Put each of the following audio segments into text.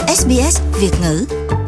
SBS Việt ngữ.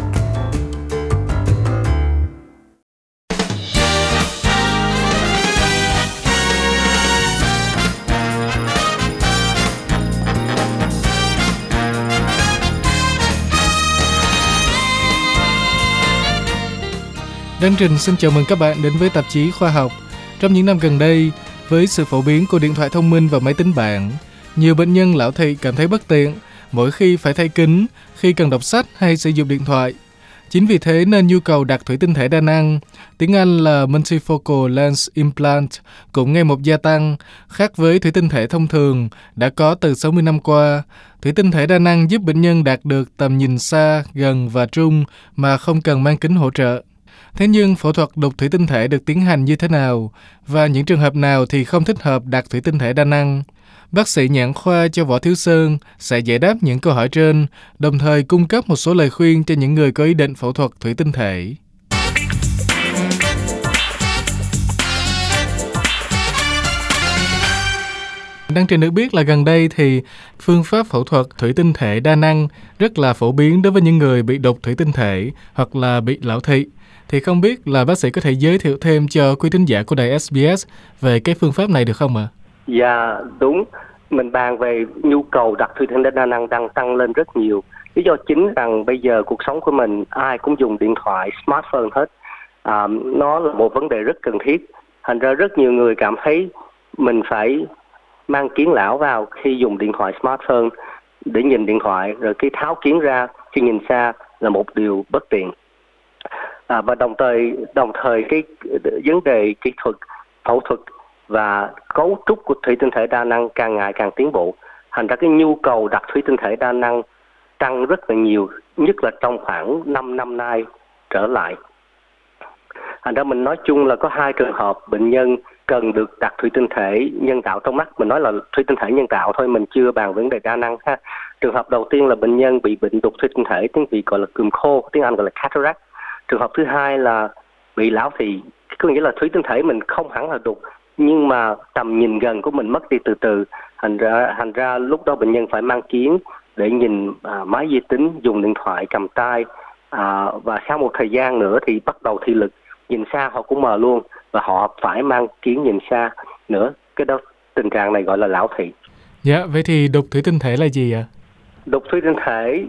Đăng Trình xin chào mừng các bạn đến với tạp chí Khoa học. Trong những năm gần đây, với sự phổ biến của điện thoại thông minh và máy tính bảng, nhiều bệnh nhân lão thị cảm thấy bất tiện mỗi khi phải thay kính, khi cần đọc sách hay sử dụng điện thoại. Chính vì thế nên nhu cầu đặt thủy tinh thể đa năng, tiếng Anh là Multifocal Lens Implant, cũng ngày một gia tăng. Khác với thủy tinh thể thông thường đã có từ 60 năm qua, thủy tinh thể đa năng giúp bệnh nhân đạt được tầm nhìn xa, gần và trung mà không cần mang kính hỗ trợ. Thế nhưng phẫu thuật đục thủy tinh thể được tiến hành như thế nào và những trường hợp nào thì không thích hợp đặt thủy tinh thể đa năng? Bác sĩ nhãn khoa Cho Võ Thiếu Sơn sẽ giải đáp những câu hỏi trên, đồng thời cung cấp một số lời khuyên cho những người có ý định phẫu thuật thủy tinh thể. Đăng Trình được biết là gần đây thì phương pháp phẫu thuật thủy tinh thể đa năng rất là phổ biến đối với những người bị đục thủy tinh thể hoặc là bị lão thị. Thì không biết là bác sĩ có thể giới thiệu thêm cho quý thính giả của đài SBS về cái phương pháp này được không ạ? Dạ, đúng. Mình bàn về nhu cầu đặt thủy tinh thể đa năng đang tăng lên rất nhiều. Lý do chính rằng bây giờ cuộc sống của mình ai cũng dùng điện thoại, smartphone hết. Nó là một vấn đề rất cần thiết. Thành ra rất nhiều người cảm thấy mình phải mang kiến lão vào khi dùng điện thoại smartphone để nhìn điện thoại, rồi cái tháo kiến ra khi nhìn xa là một điều bất tiện. Và đồng thời cái vấn đề kỹ thuật, phẫu thuật và cấu trúc của thủy tinh thể đa năng càng ngày càng tiến bộ. Thành ra cái nhu cầu đặt thủy tinh thể đa năng tăng rất là nhiều, nhất là trong khoảng 5 năm nay trở lại. Thành ra mình nói chung là có hai trường hợp bệnh nhân cần được đặt thủy tinh thể nhân tạo trong mắt. Mình nói là thủy tinh thể nhân tạo thôi, mình chưa bàn vấn đề đa năng ha. Trường hợp đầu tiên là bệnh nhân bị bệnh đục thủy tinh thể, tiếng Việt gọi là cườm khô, tiếng Anh gọi là cataract. Trường hợp thứ hai là bị lão thị, có nghĩa là thủy tinh thể mình không hẳn là đục, nhưng mà tầm nhìn gần của mình mất đi từ từ. Thành ra lúc đó bệnh nhân phải mang kiến để nhìn máy vi tính, dùng điện thoại cầm tay, và sau một thời gian nữa thì bắt đầu thị lực, nhìn xa họ cũng mờ luôn và họ phải mang kiến nhìn xa nữa. Cái đó tình trạng này gọi là lão thị. Dạ, vậy thì đục thủy tinh thể là gì ạ? Đục thủy tinh thể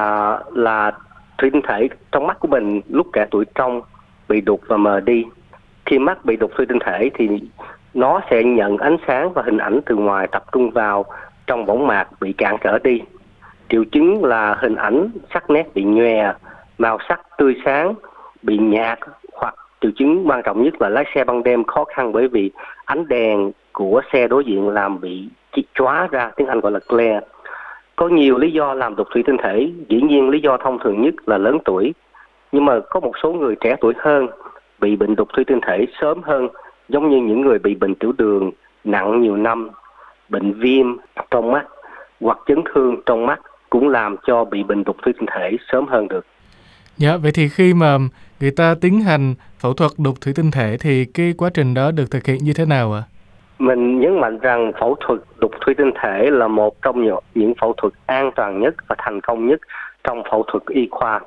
là thủy tinh thể trong mắt của mình lúc trẻ tuổi trong bị đục và mờ đi. Khi mắt bị đục thủy tinh thể thì nó sẽ nhận ánh sáng và hình ảnh từ ngoài tập trung vào trong võng mạc bị cản trở đi. Triệu chứng là hình ảnh sắc nét bị nhòe, màu sắc tươi sáng bị nhạt, hoặc triệu chứng quan trọng nhất là lái xe ban đêm khó khăn bởi vì ánh đèn của xe đối diện làm bị chóa ra, tiếng Anh gọi là glare. Có nhiều lý do làm đục thủy tinh thể, dĩ nhiên lý do thông thường nhất là lớn tuổi. Nhưng mà có một số người trẻ tuổi hơn bị bệnh đục thủy tinh thể sớm hơn, giống như những người bị bệnh tiểu đường nặng nhiều năm, bệnh viêm trong mắt hoặc chấn thương trong mắt cũng làm cho bị bệnh đục thủy tinh thể sớm hơn được. Dạ, vậy thì khi mà người ta tiến hành phẫu thuật đục thủy tinh thể thì cái quá trình đó được thực hiện như thế nào ạ? Mình nhấn mạnh rằng phẫu thuật đục thủy tinh thể là một trong những phẫu thuật an toàn nhất và thành công nhất trong phẫu thuật y khoa.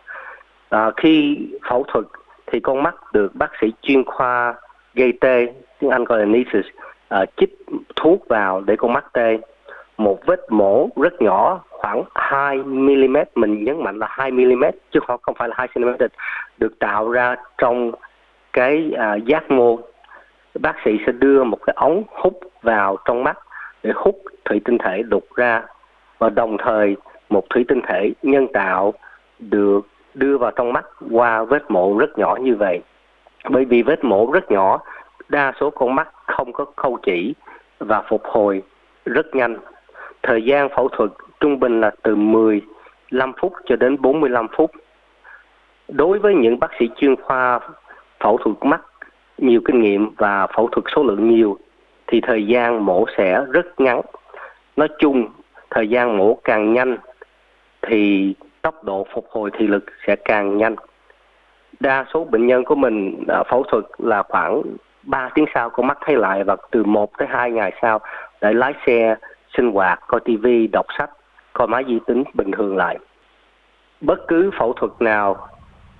Khi phẫu thuật thì con mắt được bác sĩ chuyên khoa gây tê, tiếng Anh gọi là anesthesia, chích thuốc vào để con mắt tê. Một vết mổ rất nhỏ, khoảng 2mm, mình nhấn mạnh là 2mm chứ không phải là 2cm, được tạo ra trong cái giác môn. Bác sĩ sẽ đưa một cái ống hút vào trong mắt để hút thủy tinh thể đục ra, và đồng thời một thủy tinh thể nhân tạo được đưa vào trong mắt qua vết mổ rất nhỏ như vậy. Bởi vì vết mổ rất nhỏ, đa số con mắt không có khâu chỉ và phục hồi rất nhanh. Thời gian phẫu thuật trung bình là từ 15 phút cho đến 45 phút. Đối với những bác sĩ chuyên khoa phẫu thuật mắt nhiều kinh nghiệm và phẫu thuật số lượng nhiều thì thời gian mổ sẽ rất ngắn. Nói chung, thời gian mổ càng nhanh thì tốc độ phục hồi thị lực sẽ càng nhanh. Đa số bệnh nhân của mình phẫu thuật là khoảng 3 tiếng sau con mắt thấy lại, và từ 1 tới 2 ngày sau để lái xe, sinh hoạt, coi tivi, đọc sách, coi máy vi tính bình thường lại. bất cứ phẫu thuật nào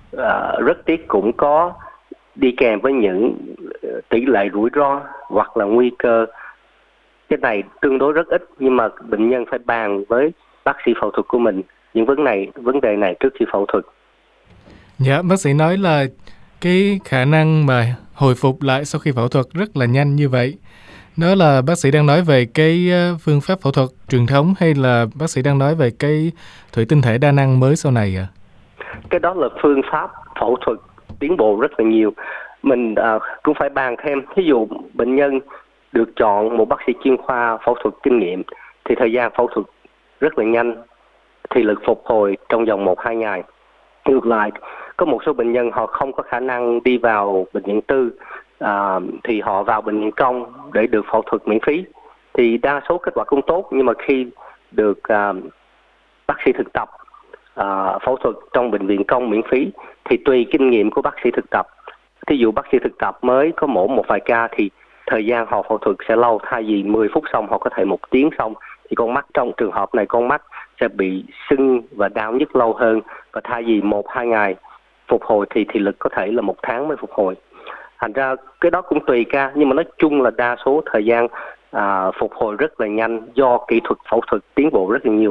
rất tiếc cũng có đi kèm với những tỷ lệ rủi ro hoặc là nguy cơ. Cái này tương đối rất ít, nhưng mà bệnh nhân phải bàn với bác sĩ phẫu thuật của mình những vấn đề này trước khi phẫu thuật. Dạ, bác sĩ nói là cái khả năng mà hồi phục lại sau khi phẫu thuật rất là nhanh như vậy. Đó là bác sĩ đang nói về cái phương pháp phẫu thuật truyền thống hay là bác sĩ đang nói về cái thủy tinh thể đa năng mới sau này ạ? Cái đó là phương pháp phẫu thuật tiến bộ rất là nhiều. Mình cũng phải bàn thêm. Ví dụ bệnh nhân được chọn một bác sĩ chuyên khoa phẫu thuật kinh nghiệm thì thời gian phẫu thuật rất là nhanh, thị lực phục hồi trong vòng 1-2 ngày. Ngược lại, có một số bệnh nhân họ không có khả năng đi vào bệnh viện tư, thì họ vào bệnh viện công để được phẫu thuật miễn phí. Thì đa số kết quả cũng tốt, nhưng mà khi được bác sĩ thực tập phẫu thuật trong bệnh viện công miễn phí thì tùy kinh nghiệm của bác sĩ thực tập. Thí dụ bác sĩ thực tập mới có mổ một vài ca thì thời gian họ phẫu thuật sẽ lâu, thay vì 10 phút xong họ có thể 1 tiếng xong. Thì con mắt trong trường hợp này con mắt sẽ bị sưng và đau nhức lâu hơn, và thay vì 1-2 ngày phục hồi thì thị lực có thể là 1 tháng mới phục hồi. Thành ra cái đó cũng tùy ca, nhưng mà nói chung là đa số thời gian phục hồi rất là nhanh do kỹ thuật phẫu thuật tiến bộ rất là nhiều.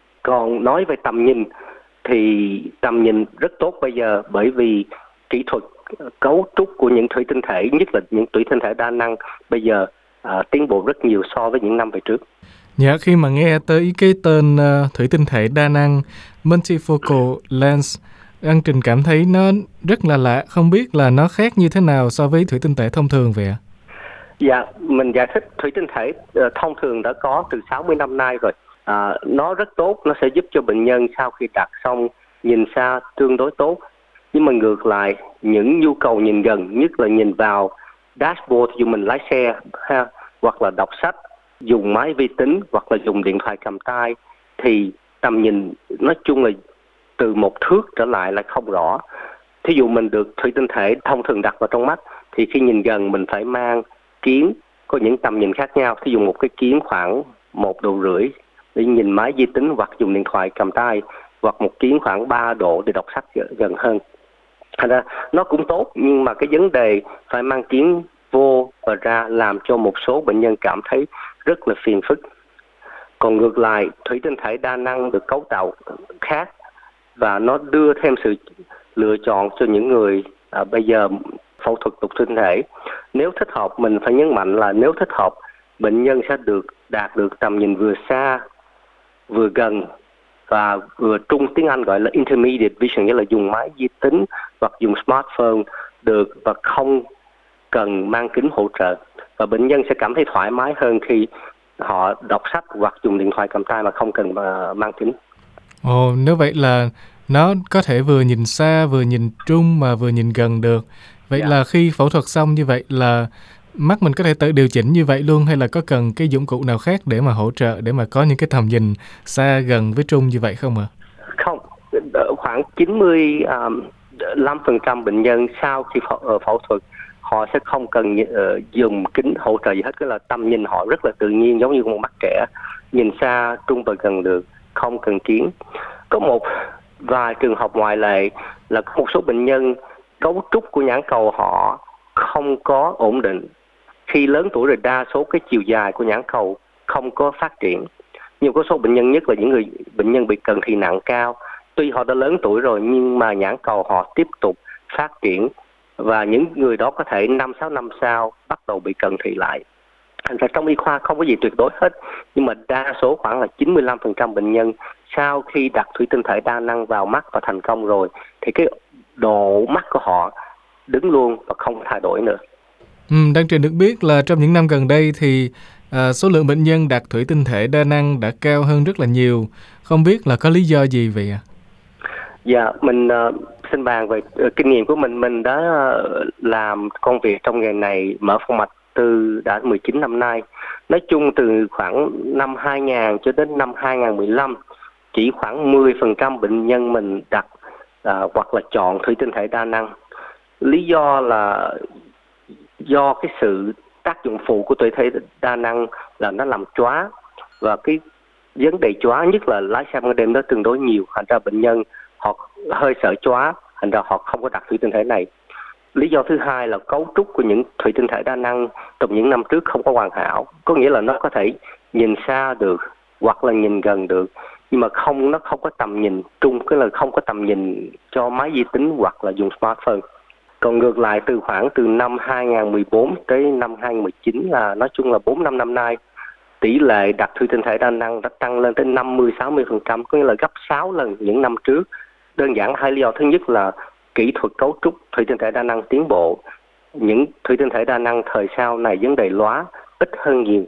Còn nói về tầm nhìn thì tầm nhìn rất tốt bây giờ, bởi vì kỹ thuật cấu trúc của những thủy tinh thể, nhất là những thủy tinh thể đa năng bây giờ tiến bộ rất nhiều so với những năm về trước. Dạ, khi mà nghe tới cái tên thủy tinh thể đa năng multifocal lens, Ân Trình cảm thấy nó rất là lạ, không biết là nó khác như thế nào so với thủy tinh thể thông thường vậy ạ? Dạ, mình giải thích thủy tinh thể thông thường đã có từ 60 năm nay rồi. Nó rất tốt, nó sẽ giúp cho bệnh nhân sau khi đặt xong nhìn xa tương đối tốt. Nhưng mà ngược lại, những nhu cầu nhìn gần, nhất là nhìn vào dashboard dù mình lái xe hoặc là đọc sách, dùng máy vi tính hoặc là dùng điện thoại cầm tay, thì tầm nhìn nói chung là từ 1 thước trở lại là không rõ. Thí dụ mình được thủy tinh thể thông thường đặt vào trong mắt thì khi nhìn gần mình phải mang kiến có những tầm nhìn khác nhau. Thí dụ một cái kiến khoảng 1,5 độ để nhìn máy vi tính hoặc dùng điện thoại cầm tay, hoặc một kiến khoảng 3 độ để đọc sách gần hơn. Thành ra nó cũng tốt, nhưng mà cái vấn đề phải mang kiến vô và ra làm cho một số bệnh nhân cảm thấy rất là phiền phức. Còn ngược lại, thủy tinh thể đa năng được cấu tạo khác và nó đưa thêm sự lựa chọn cho những người bây giờ phẫu thuật đục thủy tinh thể. Nếu thích hợp, mình phải nhấn mạnh là nếu thích hợp, bệnh nhân sẽ đạt được tầm nhìn vừa xa, vừa gần và vừa trung, tiếng Anh gọi là intermediate vision, nghĩa là dùng máy vi tính hoặc dùng smartphone được và không cần mang kính hỗ trợ. Và bệnh nhân sẽ cảm thấy thoải mái hơn khi họ đọc sách hoặc dùng điện thoại cầm tay mà không cần mang kính. Ồ, nếu vậy là nó có thể vừa nhìn xa, vừa nhìn trung mà vừa nhìn gần được. Vậy là khi phẫu thuật xong như vậy là mắt mình có thể tự điều chỉnh như vậy luôn, hay là có cần cái dụng cụ nào khác để mà hỗ trợ, để mà có những cái tầm nhìn xa, gần với trung như vậy không ạ? Không, khoảng 95% bệnh nhân sau khi phẫu thuật họ sẽ không cần dùng kính hỗ trợ gì hết. Cái là tầm nhìn họ rất là tự nhiên, giống như một mắt trẻ, nhìn xa, trung và gần được, không cần kiến. Có một vài trường hợp ngoại lệ là có một số bệnh nhân cấu trúc của nhãn cầu họ không có ổn định. Khi lớn tuổi rồi, đa số cái chiều dài của nhãn cầu không có phát triển. Nhưng có số bệnh nhân, nhất là những người bệnh nhân bị cận thị nặng cao, tuy họ đã lớn tuổi rồi nhưng mà nhãn cầu họ tiếp tục phát triển, và những người đó có thể 5-6 năm sau bắt đầu bị cận thị lại. Thành ra trong y khoa không có gì tuyệt đối hết, nhưng mà đa số khoảng là 95% bệnh nhân sau khi đặt thủy tinh thể đa năng vào mắt và thành công rồi thì cái độ mắt của họ đứng luôn và không thay đổi nữa. Đăng Trình được biết là trong những năm gần đây thì số lượng bệnh nhân đặt thủy tinh thể đa năng đã cao hơn rất là nhiều. Không biết là có lý do gì vậy ạ? Dạ, mình xin bàn về kinh nghiệm của mình. Mình đã làm công việc trong nghề này, mở phòng mạch từ đã 19 năm nay. Nói chung từ khoảng năm 2000 cho đến năm 2015, chỉ khoảng 10% bệnh nhân mình đặt hoặc là chọn thủy tinh thể đa năng. Lý do là do cái sự tác dụng phụ của thủy tinh thể đa năng là nó làm chóa, và cái vấn đề chóa nhất là lái xe ban đêm nó tương đối nhiều. Thành ra bệnh nhân họ hơi sợ chóa, thành ra họ không có đặt thủy tinh thể này. Lý do thứ hai là cấu trúc của những thủy tinh thể đa năng trong những năm trước không có hoàn hảo, có nghĩa là nó có thể nhìn xa được hoặc là nhìn gần được, nhưng mà nó không có tầm nhìn trung, tức là không có tầm nhìn cho máy vi tính hoặc là dùng smartphone. Còn ngược lại khoảng từ năm 2014 tới năm 2019 là nói chung là 4-5 năm nay, tỷ lệ đặt thủy tinh thể đa năng đã tăng lên tới 50-60%, có nghĩa là gấp 6 lần những năm trước. Đơn giản hai lý do. Thứ nhất là kỹ thuật cấu trúc thủy tinh thể đa năng tiến bộ. Những thủy tinh thể đa năng thời sau này vấn đề lóa ít hơn nhiều.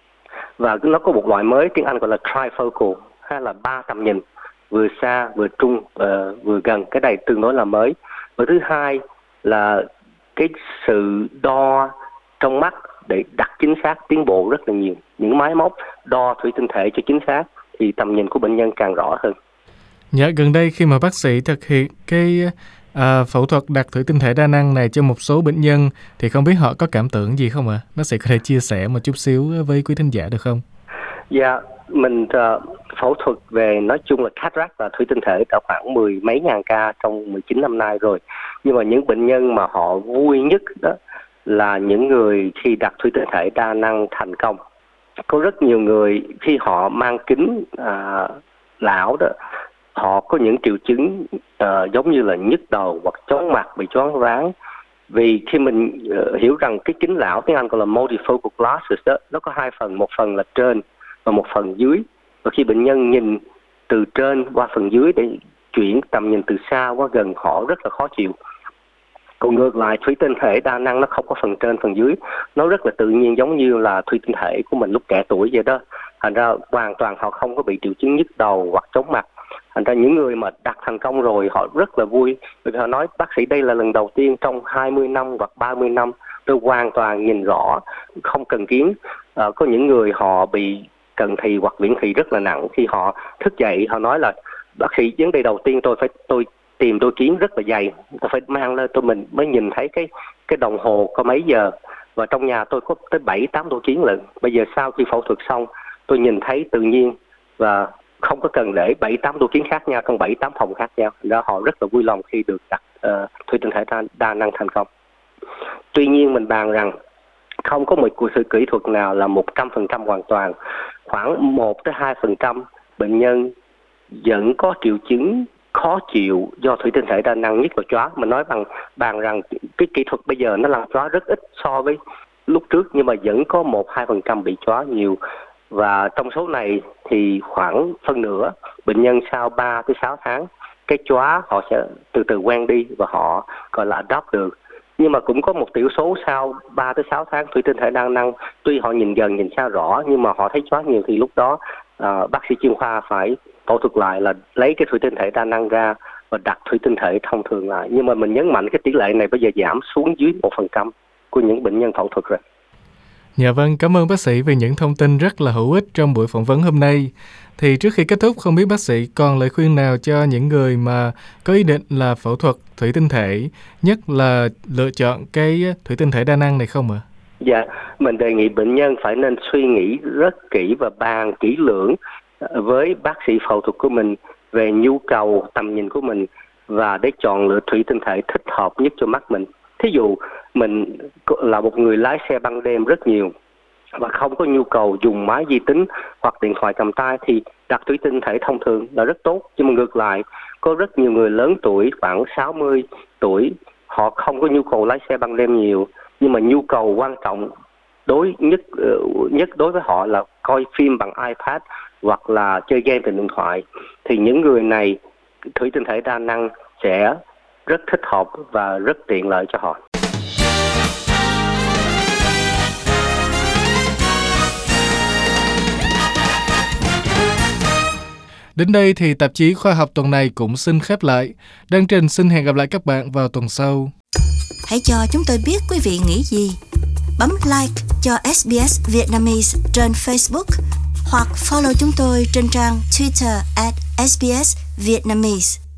Và nó có một loại mới, tiếng Anh gọi là trifocal, hay là 3 tầm nhìn, vừa xa, vừa trung, vừa gần. Cái này tương đối là mới. Và thứ hai là cái sự đo trong mắt để đặt chính xác tiến bộ rất là nhiều. Những máy móc đo thủy tinh thể cho chính xác thì tầm nhìn của bệnh nhân càng rõ hơn. Dạ, gần đây khi mà bác sĩ thực hiện cái phẫu thuật đặt thủy tinh thể đa năng này cho một số bệnh nhân thì không biết họ có cảm tưởng gì không ạ? Bác sĩ có thể chia sẻ một chút xíu với quý thính giả được không? Dạ, mình phẫu thuật về nói chung là cataract và thủy tinh thể đã khoảng 10 mấy ngàn ca trong 19 năm nay rồi. Nhưng mà những bệnh nhân mà họ vui nhất đó là những người khi đặt thủy tinh thể đa năng thành công. Có rất nhiều người khi họ mang kính lão đó, họ có những triệu chứng giống như là nhức đầu hoặc chóng mặt, bị choáng váng. Vì khi mình hiểu rằng cái kính lão, tiếng Anh gọi là multifocal glasses đó, nó có hai phần, một phần là trên và một phần dưới. Và khi bệnh nhân nhìn từ trên qua phần dưới để chuyển tầm nhìn từ xa qua gần, họ rất là khó chịu. Còn ngược lại, thủy tinh thể đa năng nó không có phần trên phần dưới, nó rất là tự nhiên giống như là thủy tinh thể của mình lúc trẻ tuổi vậy đó. Thành ra hoàn toàn họ không có bị triệu chứng nhức đầu hoặc chóng mặt. Thành ra những người mà đặt thành công rồi họ rất là vui, vì họ nói bác sĩ đây là lần đầu tiên trong 20 năm hoặc 30 năm tôi hoàn toàn nhìn rõ, không cần kiến. Có những người họ bị cận thị hoặc viễn thị rất là nặng, khi họ thức dậy họ nói là bác sĩ vấn đề đầu tiên tôi tìm đôi kiến rất là dày, tôi phải mang lên mình mới nhìn thấy cái đồng hồ có mấy giờ, và trong nhà tôi có tới 7-8 đôi kiến lận. Bây giờ sau khi phẫu thuật xong tôi nhìn thấy tự nhiên và không có cần để 7-8 đôi kiến khác nhau trong 7-8 phòng khác nhau. Đó, họ rất là vui lòng khi được đặt thủy tinh thể đa năng thành công. Tuy nhiên mình bàn rằng không có một sự kỹ thuật nào là 100% hoàn toàn. Khoảng 1-2% bệnh nhân vẫn có triệu chứng khó chịu do thủy tinh thể đa năng, nhất là chóa. Mình nói bàn rằng cái kỹ thuật bây giờ nó làm chóa rất ít so với lúc trước, nhưng mà vẫn có 1-2% bị chóa nhiều. Và trong số này thì khoảng phân nửa bệnh nhân sau 3-6 tháng cái chóa họ sẽ từ từ quen đi và họ gọi là adopt được. Nhưng mà cũng có một tiểu số sau 3-6 tháng thủy tinh thể đa năng, tuy họ nhìn gần nhìn xa rõ nhưng mà họ thấy chóa nhiều, thì lúc đó bác sĩ chuyên khoa phải phẫu thuật lại là lấy cái thủy tinh thể đa năng ra và đặt thủy tinh thể thông thường lại. Nhưng mà mình nhấn mạnh cái tỷ lệ này bây giờ giảm xuống dưới 1% của những bệnh nhân phẫu thuật rồi. Dạ vâng, cảm ơn bác sĩ về những thông tin rất là hữu ích trong buổi phỏng vấn hôm nay. Thì trước khi kết thúc, không biết bác sĩ còn lời khuyên nào cho những người mà có ý định là phẫu thuật thủy tinh thể, nhất là lựa chọn cái thủy tinh thể đa năng này không ạ? Dạ, mình đề nghị bệnh nhân phải nên suy nghĩ rất kỹ và bàn kỹ lưỡng với bác sĩ phẫu thuật của mình về nhu cầu tầm nhìn của mình và để chọn lựa thủy tinh thể thích hợp nhất cho mắt mình. Thí dụ mình là một người lái xe ban đêm rất nhiều và không có nhu cầu dùng máy vi tính hoặc điện thoại cầm tay thì đặt thủy tinh thể thông thường là rất tốt. Nhưng mà ngược lại, có rất nhiều người lớn tuổi, khoảng 60 tuổi, họ không có nhu cầu lái xe ban đêm nhiều, nhưng mà nhu cầu quan trọng nhất đối với họ là coi phim bằng iPad hoặc là chơi game trên điện thoại. Thì những người này thủy tinh thể đa năng sẽ rất thích hợp và rất tiện lợi cho họ. Đến đây thì tạp chí Khoa học tuần này cũng xin khép lại. Đăng Trình xin hẹn gặp lại các bạn vào tuần sau. Hãy cho chúng tôi biết quý vị nghĩ gì. Bấm like cho SBS Vietnamese trên Facebook hoặc follow chúng tôi trên trang Twitter @SBS Vietnamese.